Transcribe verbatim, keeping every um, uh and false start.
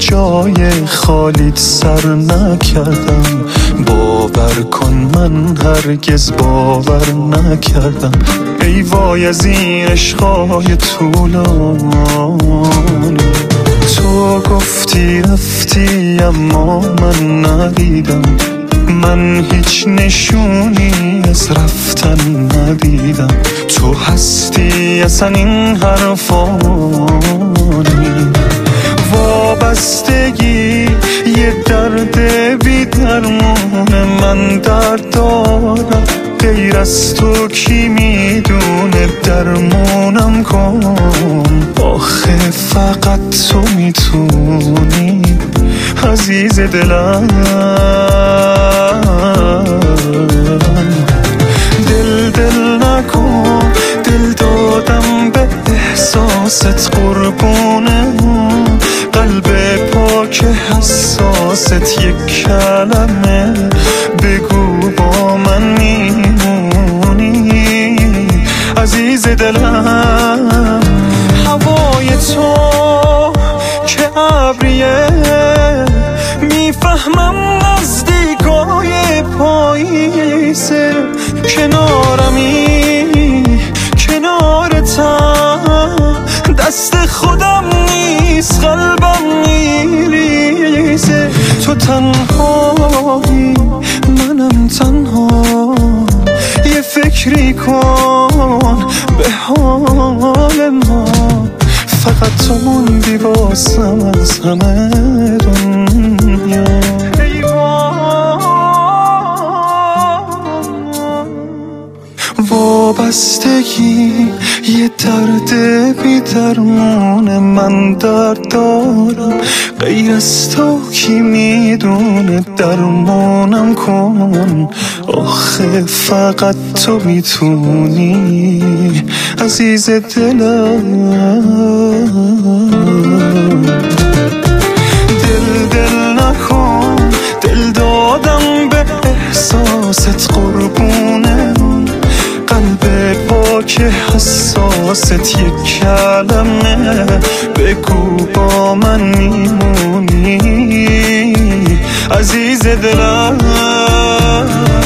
جای خالیت سر نکردم. باور کن من هرگز باور نکردم. ای وای از این عشقای طولانی. تو گفتی رفتی اما من ندیدم. من هیچ نشونی از رفتن ندیدم. تو هستی اصلا این حرفانی. وابستگی یه درد بی درمونه. من درد دارم غیر از تو کی میدونه. درمونم کن آخه فقط تو میتونی عزیز دلم. دل دل نکن، دل دادم به احساست قربونه. قلب پاک حساست یک کلمه بگو با من میمونی عزیز دلم. هوای تو که ابریه میفهمم نزدیکای پاییزه. کنارمی کنارتم دست خودم نیست قلبم میریزه. تو تنهایی منم تنها. یه فکری کن به حال ما. فقط تو موندی واسم از همه دنیا. وابستگی یه درد بی درمونه. من درد دارم غیر از تو کی میدونه. درمونم کن آخه فقط تو میتونی عزیز دلم. دل دل نکن، دل دادم به احساست قربونه. قلب پاک حساست یک کلمه بگو با من میمونی عزیز دلم.